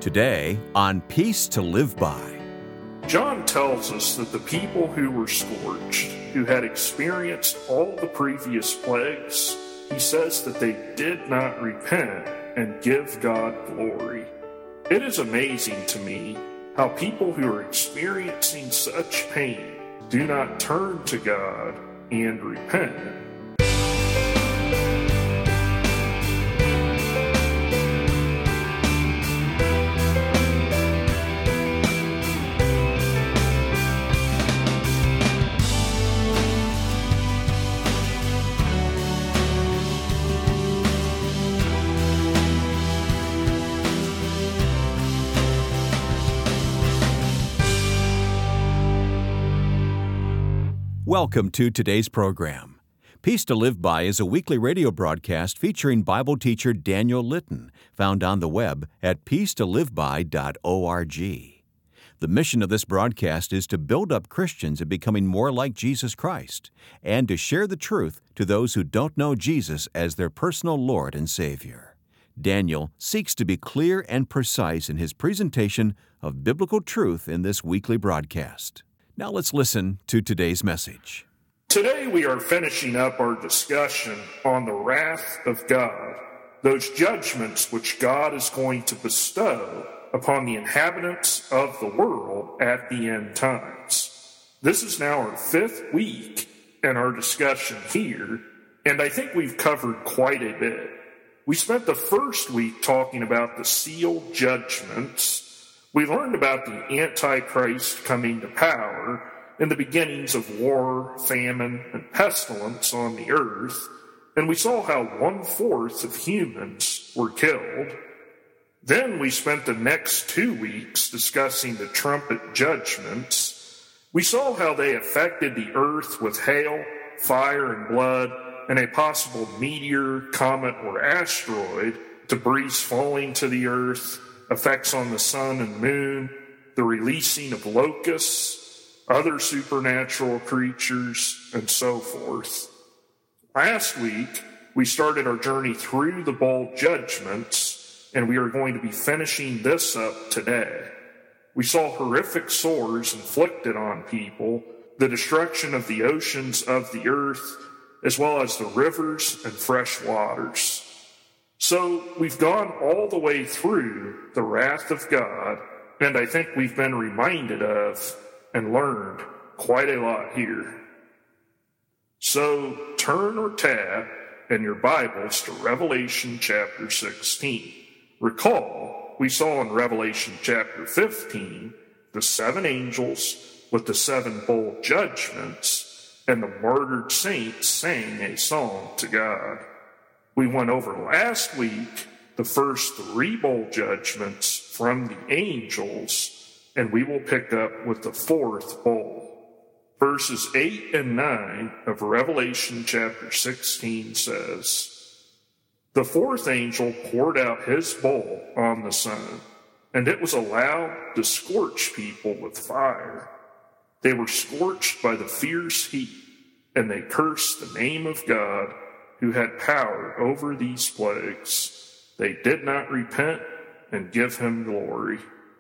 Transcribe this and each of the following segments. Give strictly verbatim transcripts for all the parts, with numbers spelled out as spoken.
Today on Peace to Live By. John tells us that the people who were scorched, who had experienced all the previous plagues, he says that they did not repent and give God glory. It is amazing to me how people who are experiencing such pain do not turn to God and repent. Welcome to today's program. Peace to Live By is a weekly radio broadcast featuring Bible teacher Daniel Litton, found on the web at peace to live by dot org. The mission of this broadcast is to build up Christians in becoming more like Jesus Christ and to share the truth to those who don't know Jesus as their personal Lord and Savior. Daniel seeks to be clear and precise in his presentation of biblical truth in this weekly broadcast. Now let's listen to today's message. Today we are finishing up our discussion on the wrath of God, those judgments which God is going to bestow upon the inhabitants of the world at the end times. This is now our fifth week in our discussion here, and I think we've covered quite a bit. We spent the first week talking about the sealed judgments. We learned about the Antichrist coming to power and the beginnings of war, famine, and pestilence on the earth, and we saw how one-fourth of humans were killed. Then we spent the next two weeks discussing the trumpet judgments. We saw how they affected the earth with hail, fire, and blood, and a possible meteor, comet, or asteroid, debris falling to the earth, effects on the sun and moon, the releasing of locusts, other supernatural creatures, and so forth. Last week, we started our journey through the bowl judgments, and we are going to be finishing this up today. We saw horrific sores inflicted on people, the destruction of the oceans of the earth, as well as the rivers and fresh waters. So we've gone all the way through the wrath of God, and I think we've been reminded of and learned quite a lot here. So turn or tab in your Bibles to Revelation chapter sixteen. Recall, we saw in Revelation chapter fifteen the seven angels with the seven bowl judgments, and the martyred saints sang a song to God. We went over last week the first three bowl judgments from the angels, and we will pick up with the fourth bowl. Verses eight and nine of Revelation chapter sixteen says, "The fourth angel poured out his bowl on the sun, and it was allowed to scorch people with fire. They were scorched by the fierce heat, and they cursed the name of God, who had power over these plagues. They did not repent and give him glory."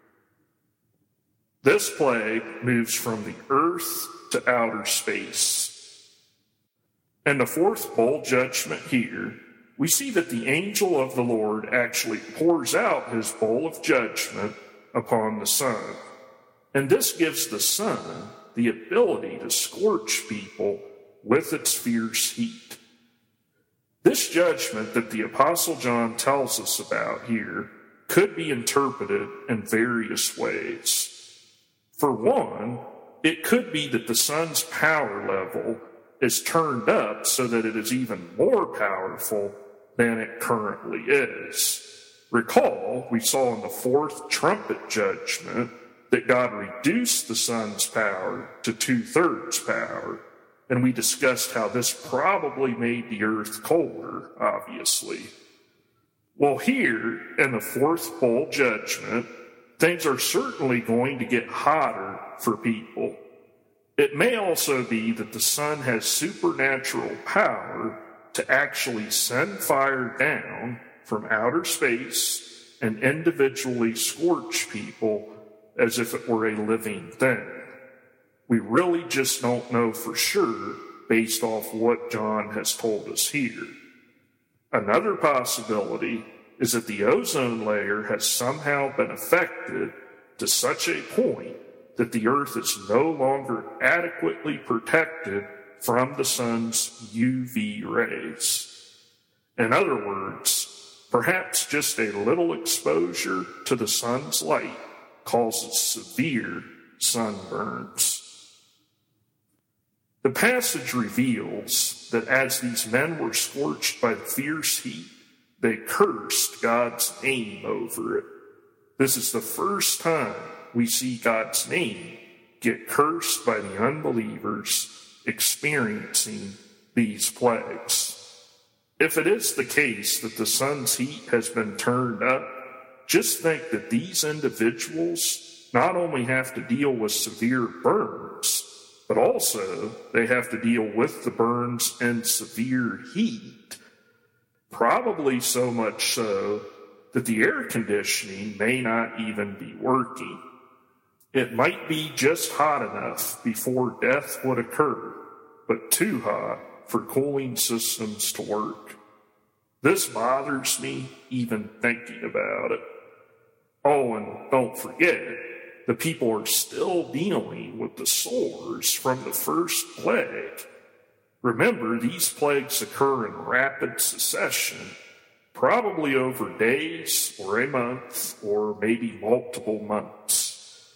This plague moves from the earth to outer space. In the fourth bowl judgment here, we see that the angel of the Lord actually pours out his bowl of judgment upon the sun. And this gives the sun the ability to scorch people with its fierce heat. This judgment that the Apostle John tells us about here could be interpreted in various ways. For one, it could be that the sun's power level is turned up so that it is even more powerful than it currently is. Recall, we saw in the fourth trumpet judgment that God reduced the sun's power to two-thirds power. And we discussed how this probably made the earth colder, obviously. Well, here in the fourth bowl judgment, things are certainly going to get hotter for people. It may also be that the sun has supernatural power to actually send fire down from outer space and individually scorch people as if it were a living thing. We really just don't know for sure based off what John has told us here. Another possibility is that the ozone layer has somehow been affected to such a point that the Earth is no longer adequately protected from the sun's U V rays. In other words, perhaps just a little exposure to the sun's light causes severe sunburns. The passage reveals that as these men were scorched by the fierce heat, they cursed God's name over it. This is the first time we see God's name get cursed by the unbelievers experiencing these plagues. If it is the case that the sun's heat has been turned up, just think that these individuals not only have to deal with severe burns, but also they have to deal with the burns and severe heat. Probably so much so that the air conditioning may not even be working. It might be just hot enough before death would occur, but too hot for cooling systems to work. This bothers me even thinking about it. Oh, and don't forget, the people are still dealing with the sores from the first plague. Remember, these plagues occur in rapid succession, probably over days or a month or maybe multiple months.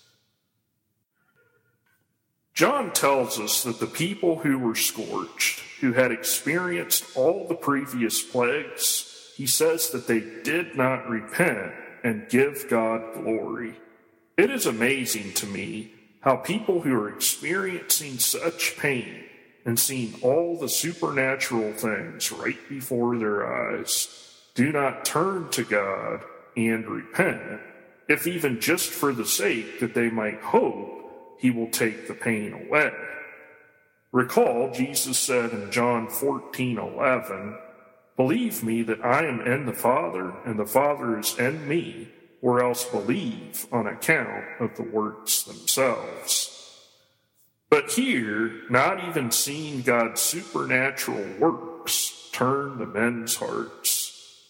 John tells us that the people who were scorched, who had experienced all the previous plagues, he says that they did not repent and give God glory. It is amazing to me how people who are experiencing such pain and seeing all the supernatural things right before their eyes do not turn to God and repent, if even just for the sake that they might hope he will take the pain away. Recall, Jesus said in John fourteen eleven, "Believe me that I am in the Father, and the Father is in me, or else believe on account of the works themselves." But here, not even seeing God's supernatural works turn the men's hearts.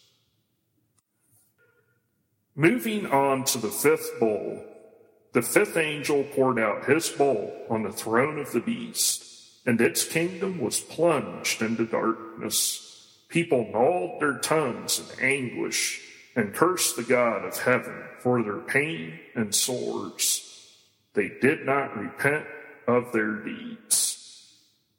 Moving on to the fifth bowl, the fifth angel poured out his bowl on the throne of the beast, and its kingdom was plunged into darkness. People gnawed their tongues in anguish and cursed the God of heaven for their pain and sores. They did not repent of their deeds.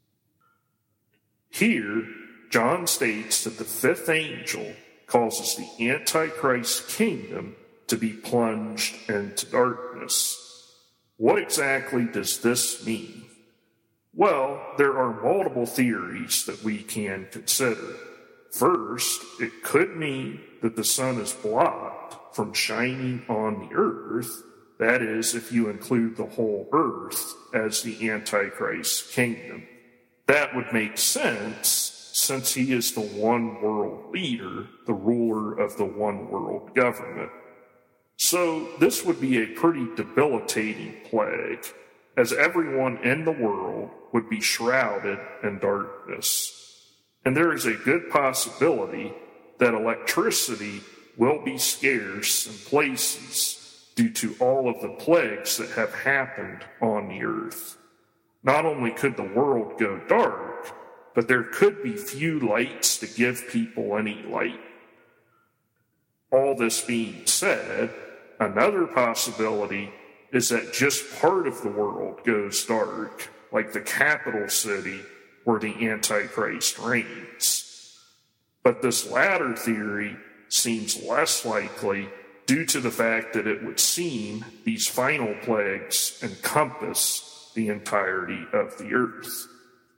Here, John states that the fifth angel causes the Antichrist kingdom to be plunged into darkness. What exactly does this mean? Well, there are multiple theories that we can consider. First, it could mean that the sun is blocked from shining on the earth. That is, if you include the whole earth as the Antichrist kingdom. That would make sense, since he is the one world leader, the ruler of the one world government. So this would be a pretty debilitating plague, as everyone in the world would be shrouded in darkness. And there is a good possibility that electricity will be scarce in places due to all of the plagues that have happened on the earth. Not only could the world go dark, but there could be few lights to give people any light. All this being said, another possibility is that just part of the world goes dark, like the capital city where the Antichrist reigns. But this latter theory seems less likely due to the fact that it would seem these final plagues encompass the entirety of the earth.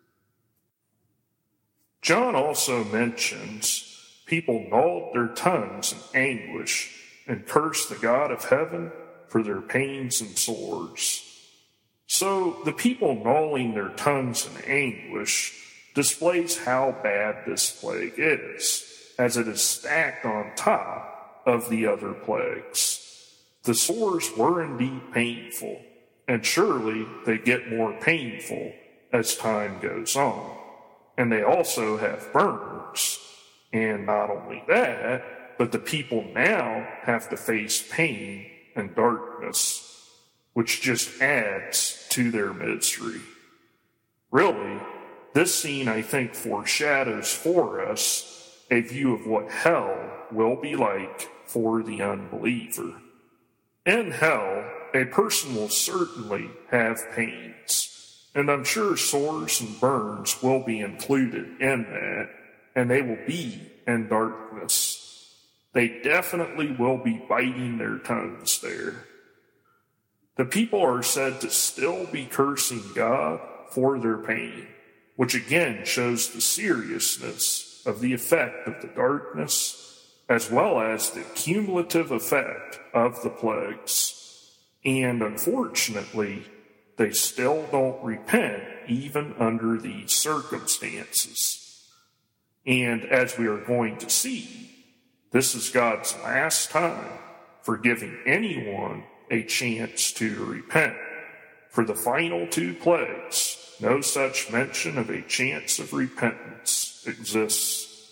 John also mentions people gnawed their tongues in anguish and cursed the God of heaven for their pains and sores. So the people gnawing their tongues in anguish displays how bad this plague is, as it is stacked on top of the other plagues. The sores were indeed painful, and surely they get more painful as time goes on. And they also have burns. And not only that, but the people now have to face pain and darkness, which just adds to their misery. Really, this scene, I think, foreshadows for us a view of what hell will be like for the unbeliever. In hell, a person will certainly have pains, and I'm sure sores and burns will be included in that, and they will be in darkness. They definitely will be biting their tongues there. The people are said to still be cursing God for their pain, which again shows the seriousness of the effect of the darkness, as well as the cumulative effect of the plagues. And unfortunately, they still don't repent even under these circumstances. And as we are going to see, this is God's last time for giving anyone a chance to repent. For the final two plagues, no such mention of a chance of repentance exists.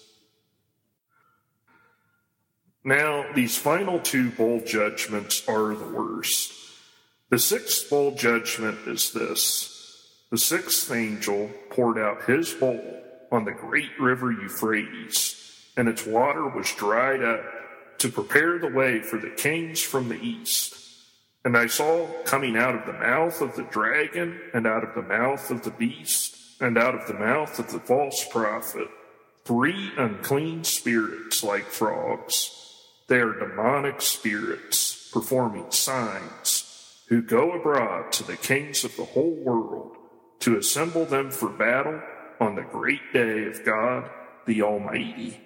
Now, these final two bowl judgments are the worst. The sixth bowl judgment is this. The sixth angel poured out his bowl on the great river Euphrates, and its water was dried up to prepare the way for the kings from the east. And I saw coming out of the mouth of the dragon, and out of the mouth of the beast, and out of the mouth of the false prophet, three unclean spirits like frogs. They are demonic spirits performing signs, who go abroad to the kings of the whole world to assemble them for battle on the great day of God the Almighty.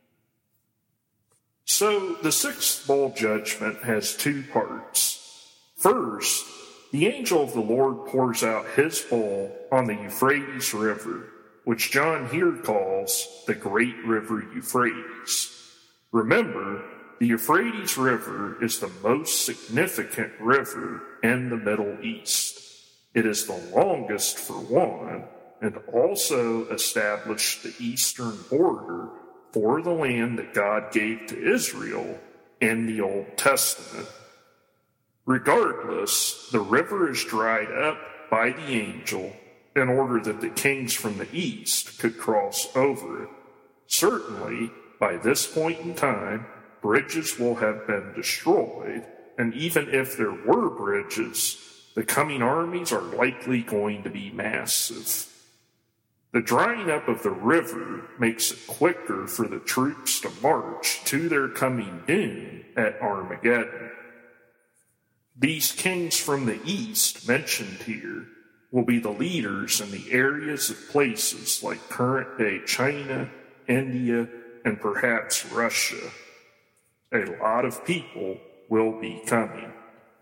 So the sixth bowl judgment has two parts. First, the angel of the Lord pours out his bowl on the Euphrates River, which John here calls the Great River Euphrates. Remember, the Euphrates River is the most significant river in the Middle East. It is the longest for one, and also established the eastern border for the land that God gave to Israel in the Old Testament. Regardless, the river is dried up by the angel in order that the kings from the east could cross over it. Certainly, by this point in time, bridges will have been destroyed, and even if there were bridges, the coming armies are likely going to be massive. The drying up of the river makes it quicker for the troops to march to their coming doom at Armageddon. These kings from the east mentioned here will be the leaders in the areas of places like current-day China, India, and perhaps Russia. A lot of people will be coming.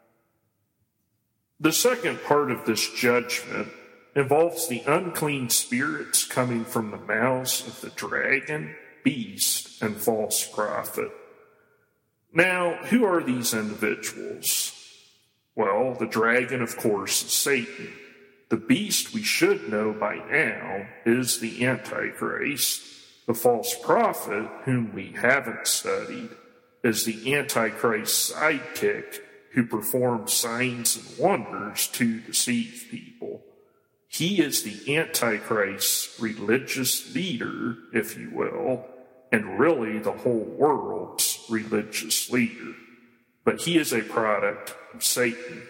The second part of this judgment involves the unclean spirits coming from the mouths of the dragon, beast, and false prophet. Now, who are these individuals? Well, the dragon, of course, is Satan. The beast we should know by now is the Antichrist. The false prophet, whom we haven't studied, is the Antichrist's sidekick who performs signs and wonders to deceive people. He is the Antichrist's religious leader, if you will, and really the whole world's religious leader. But he is a product of Satan.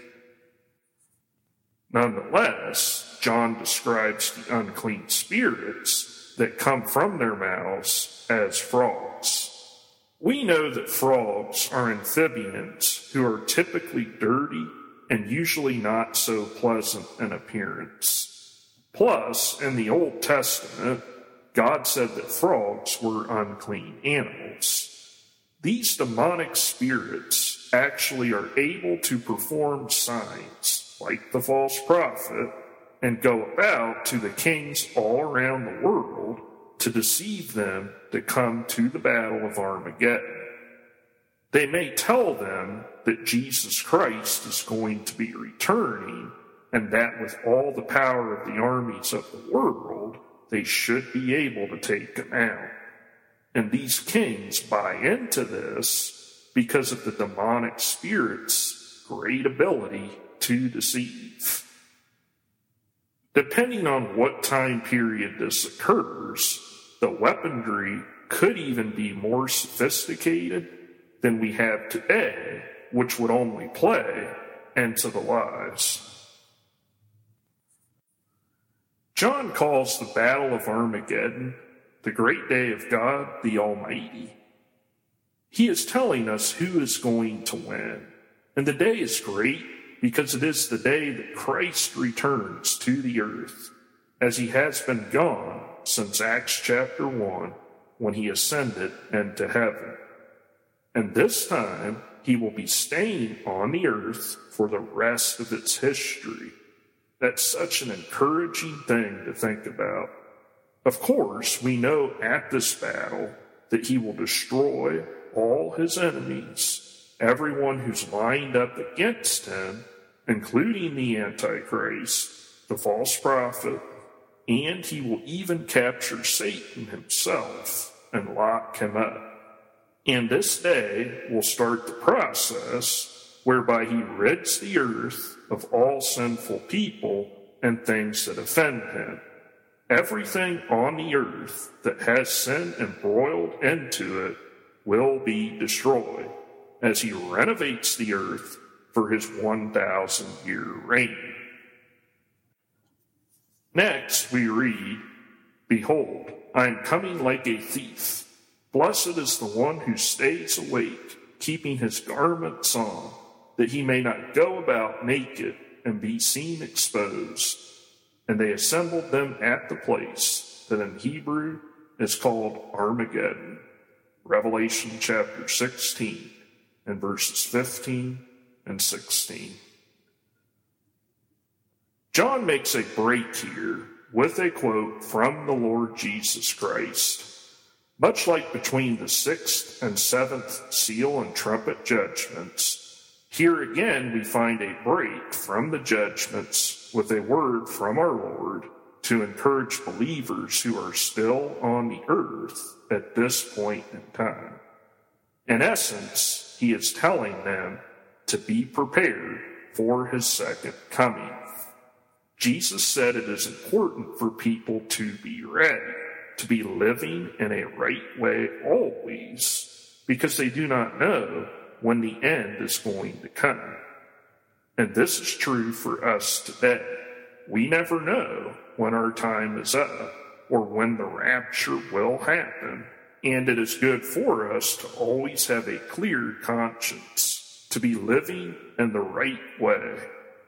Nonetheless, John describes the unclean spirits that come from their mouths as frogs. We know that frogs are amphibians who are typically dirty and usually not so pleasant in appearance. Plus, in the Old Testament, God said that frogs were unclean animals. These demonic spirits actually are able to perform signs, like the false prophet, and go about to the kings all around the world to deceive them to come to the battle of Armageddon. They may tell them that Jesus Christ is going to be returning, and that with all the power of the armies of the world, they should be able to take him out. And these kings buy into this because of the demonic spirit's great ability to deceive. Depending on what time period this occurs, the weaponry could even be more sophisticated than we have today, which would only play into the lies. John calls the Battle of Armageddon the great day of God the Almighty. He is telling us who is going to win. And the day is great because it is the day that Christ returns to the earth, as he has been gone since Acts chapter one, when he ascended into heaven. And this time, he will be staying on the earth for the rest of its history. That's such an encouraging thing to think about. Of course, we know at this battle that he will destroy all his enemies, everyone who's lined up against him, including the Antichrist, the false prophet, and he will even capture Satan himself and lock him up. And this day will start the process whereby he rids the earth of all sinful people and things that offend him. Everything on the earth that has sin embroiled into it will be destroyed as he renovates the earth for his one thousand year reign. Next, we read, "Behold, I am coming like a thief. Blessed is the one who stays awake, keeping his garments on, that he may not go about naked and be seen exposed." And they assembled them at the place that in Hebrew is called Armageddon. Revelation chapter sixteen and verses fifteen and sixteen. John makes a break here with a quote from the Lord Jesus Christ. Much like between the sixth and seventh seal and trumpet judgments, here again we find a break from the judgments with a word from our Lord to encourage believers who are still on the earth at this point in time. In essence, he is telling them to be prepared for his second coming. Jesus said it is important for people to be ready, to be living in a right way always, because they do not know when the end is going to come. And this is true for us today. We never know when our time is up or when the rapture will happen, and it is good for us to always have a clear conscience, to be living in the right way.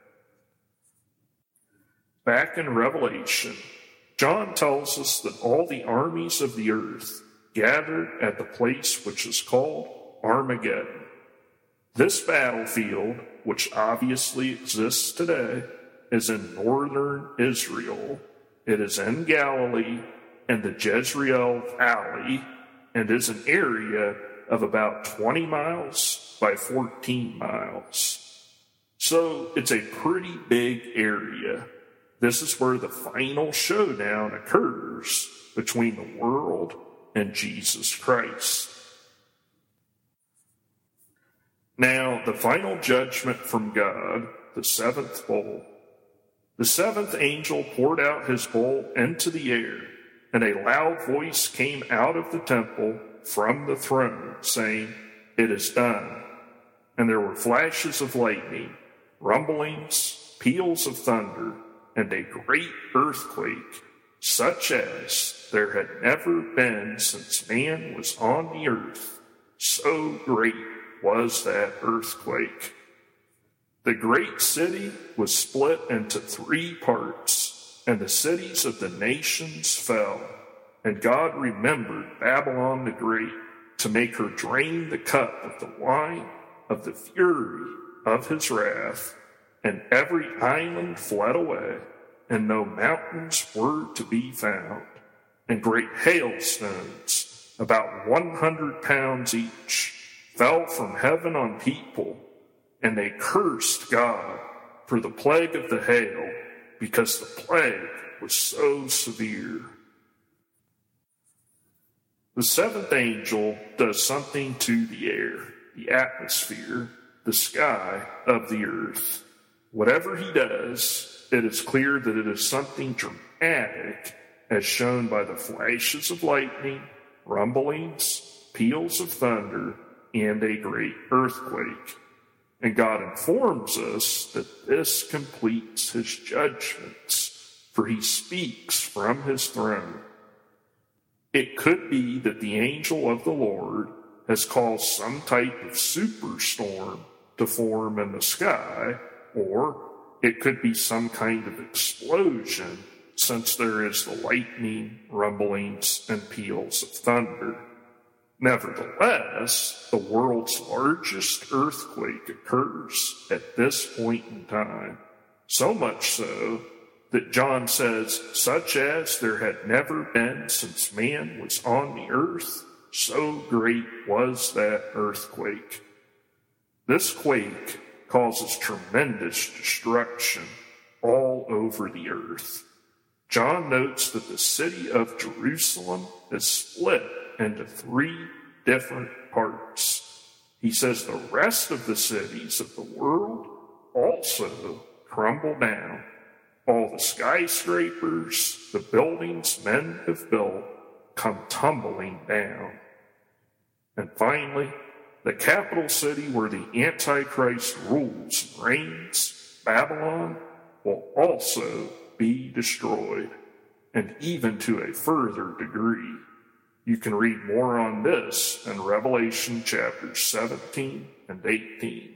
Back in Revelation, John tells us that all the armies of the earth gathered at the place which is called Armageddon. This battlefield, which obviously exists today, is in northern Israel. It is in Galilee and the Jezreel Valley, and is an area of about twenty miles by fourteen miles. So it's a pretty big area. This is where the final showdown occurs between the world and Jesus Christ. Now, the final judgment from God, the seventh bowl. The seventh angel poured out his bowl into the air, and a loud voice came out of the temple from the throne, saying, "It is done." And there were flashes of lightning, rumblings, peals of thunder, and a great earthquake, such as there had never been since man was on the earth. So great was that earthquake. The great city was split into three parts, and the cities of the nations fell. And God remembered Babylon the Great to make her drain the cup of the wine of the fury of his wrath. And every island fled away, and no mountains were to be found. And great hailstones, about one hundred pounds each, fell from heaven on people, and they cursed God for the plague of the hail, because the plague was so severe. The seventh angel does something to the air, the atmosphere, the sky of the earth. Whatever he does, it is clear that it is something dramatic, as shown by the flashes of lightning, rumblings, peals of thunder, and a great earthquake. And God informs us that this completes his judgments, for he speaks from his throne. It could be that the angel of the Lord has caused some type of superstorm to form in the sky, or it could be some kind of explosion, since there is the lightning, rumblings, and peals of thunder. Nevertheless, the world's largest earthquake occurs at this point in time, so much so that John says, such as there had never been since man was on the earth, so great was that earthquake. This quake causes tremendous destruction all over the earth. John notes that the city of Jerusalem is split into three different parts. He says the rest of the cities of the world also crumble down. All the skyscrapers, the buildings men have built, come tumbling down. And finally, the capital city where the Antichrist rules and reigns, Babylon, will also be destroyed, and even to a further degree. You can read more on this in Revelation chapters seventeen and eighteen.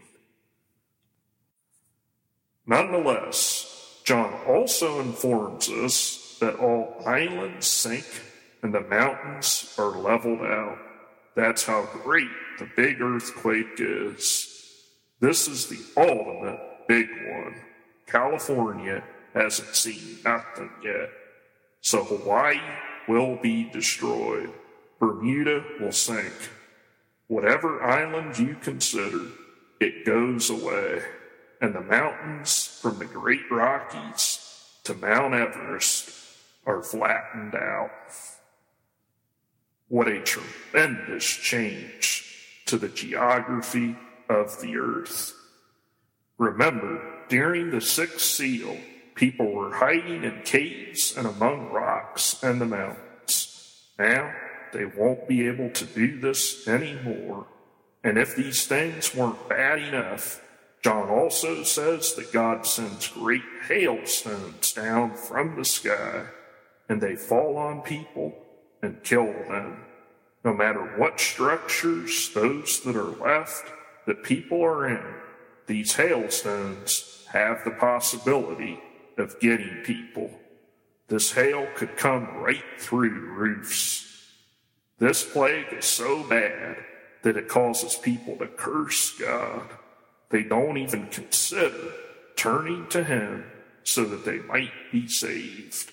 Nonetheless, John also informs us that all islands sink and the mountains are leveled out. That's how great the big earthquake is. This is the ultimate big one. California hasn't seen nothing yet. So Hawaii will be destroyed. Bermuda will sink. Whatever island you consider, it goes away. And the mountains from the Great Rockies to Mount Everest are flattened out. What a tremendous change to the geography of the earth. Remember, during the sixth seal, people were hiding in caves and among rocks and the mountains. Now, they won't be able to do this anymore. And if these things weren't bad enough, John also says that God sends great hailstones down from the sky, and they fall on people and kill them. No matter what structures, those that are left, that people are in, these hailstones have the possibility of getting people. This hail could come right through roofs. This plague is so bad that it causes people to curse God. They don't even consider turning to him so that they might be saved.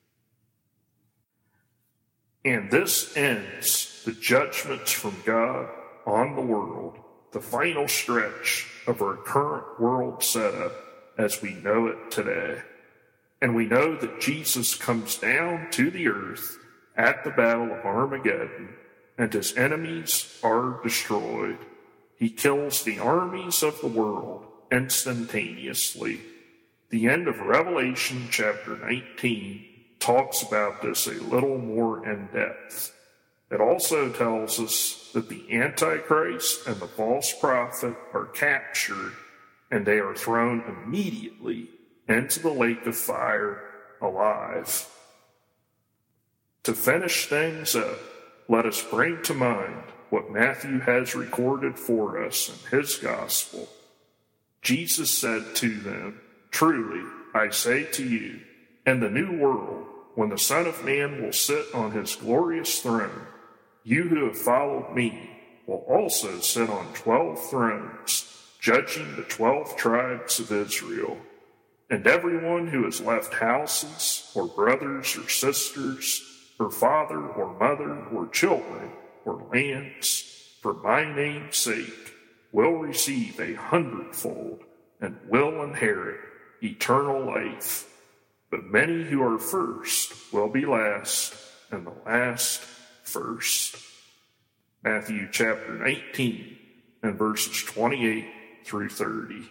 And this ends the judgments from God on the world, the final stretch of our current world setup as we know it today. And we know that Jesus comes down to the earth at the Battle of Armageddon, and his enemies are destroyed. He kills the armies of the world instantaneously. The end of Revelation chapter nineteen talks about this a little more in depth. It also tells us that the Antichrist and the false prophet are captured, and they are thrown immediately into the lake of fire alive. To finish things up, let us bring to mind what Matthew has recorded for us in his gospel. Jesus said to them, "Truly, I say to you, in the new world, when the Son of Man will sit on his glorious throne, you who have followed me will also sit on twelve thrones, judging the twelve tribes of Israel. And everyone who has left houses, or brothers, or sisters, or father, or mother, or children, or lands, for my name's sake, will receive a hundredfold and will inherit eternal life. But many who are first will be last, and the last first. Matthew chapter nineteen and verses twenty-eight through thirty.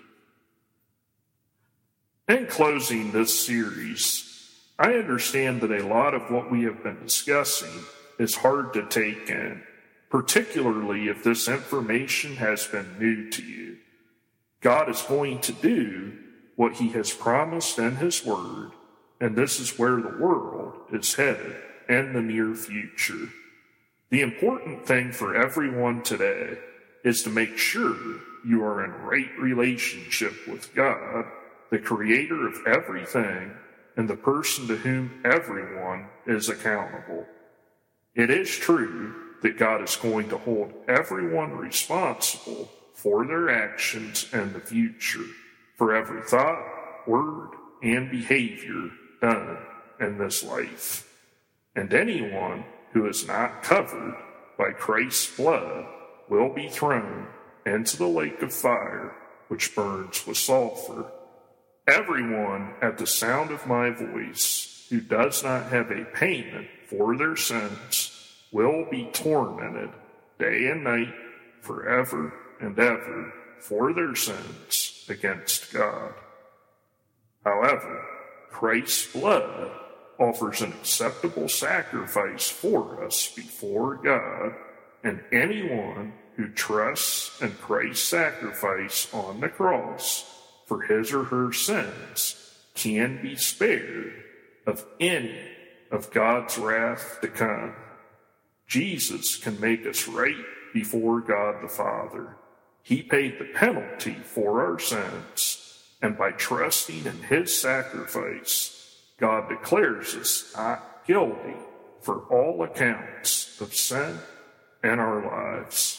In closing this series, I understand that a lot of what we have been discussing is hard to take in, particularly if this information has been new to you. God is going to do what he has promised in his word, and this is where the world is headed in the near future. The important thing for everyone today is to make sure you are in right relationship with God, the creator of everything, and the person to whom everyone is accountable. It is true that God is going to hold everyone responsible for their actions in the future, for every thought, word, and behavior done in this life. And anyone who is not covered by Christ's blood will be thrown into the lake of fire, which burns with sulfur. Everyone at the sound of my voice who does not have a payment for their sins will be tormented day and night forever and ever for their sins against God. However, Christ's blood offers an acceptable sacrifice for us before God, and anyone who trusts in Christ's sacrifice on the cross for his or her sins can be spared of any of God's wrath to come. Jesus can make us right before God the Father. He paid the penalty for our sins, and by trusting in his sacrifice, God declares us not guilty for all accounts of sin in our lives.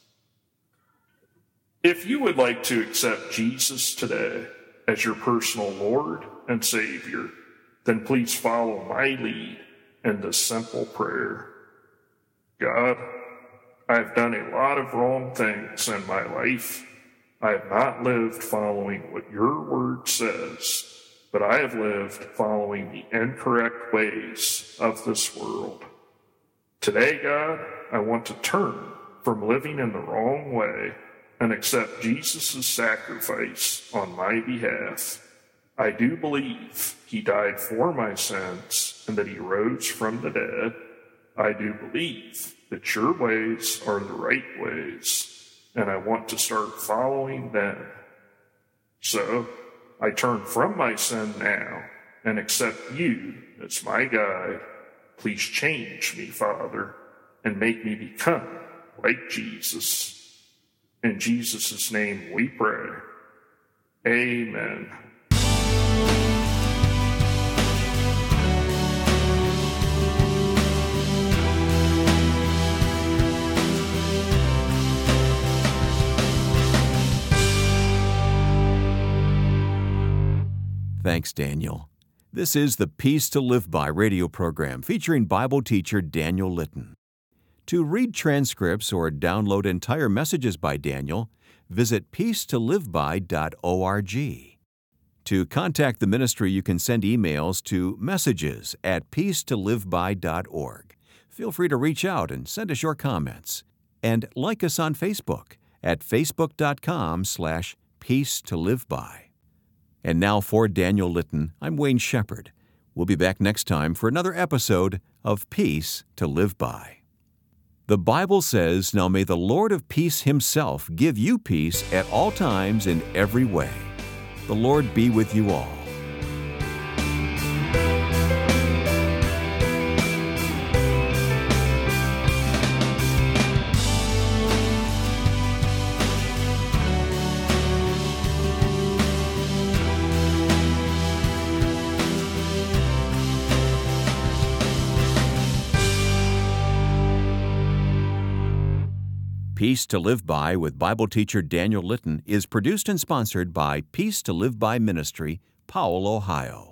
If you would like to accept Jesus today as your personal Lord and Savior, then please follow my lead in this simple prayer. God, I have done a lot of wrong things in my life. I have not lived following what your word says, but I have lived following the incorrect ways of this world. Today, God, I want to turn from living in the wrong way and accept Jesus' sacrifice on my behalf. I do believe he died for my sins and that he rose from the dead. I do believe that your ways are the right ways, and I want to start following them. So, I turn from my sin now and accept you as my guide. Please change me, Father, and make me become like Jesus. In Jesus' name we pray. Amen. Thanks, Daniel. This is the Peace to Live By radio program featuring Bible teacher Daniel Litton. To read transcripts or download entire messages by Daniel, visit peace to live by dot org. To contact the ministry, you can send emails to messages at peace to live by dot org. Feel free to reach out and send us your comments. And like us on Facebook at facebook dot com slash peace to live by. And now for Daniel Litton, I'm Wayne Shepherd. We'll be back next time for another episode of Peace to Live By. The Bible says, "Now may the Lord of peace himself give you peace at all times in every way." The Lord be with you all. Peace to Live By with Bible teacher Daniel Litton is produced and sponsored by Peace to Live By Ministry, Powell, Ohio.